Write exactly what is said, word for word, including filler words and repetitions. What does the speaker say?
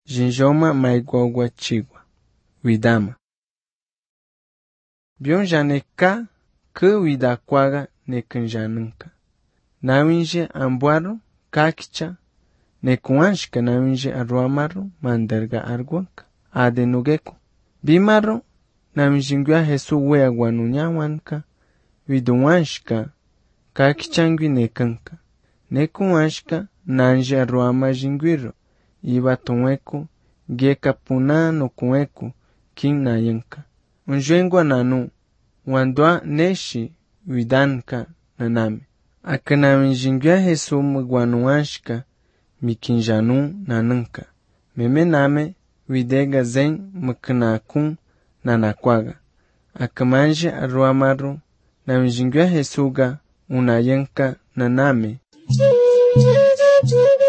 jinjoma maigwagwa chigwa. Widama. Bionja neka ke widakwaga nekenjanunka. Nawinje ambuaro kakicha nekuanshka nawinje arruamaru manderga arguanka. Ade nugeko. Bimaro nawinjingwa Jesu wea guanuñawanka. Widuanshka kakichangwi nekanka. Nekuanshka nanje arruama jingwiro. Iba tuweku geka puna no kueku kin nayanka. Unjengwa nanu wandwa neshi widanka naname. Akana winjingwa Jesu mguanuanshka mikinjanu nanunka. Meme name widega zen mknakun nanakwaga. Akamanje arruamaru na winjingwa Jesuga unayanka naname.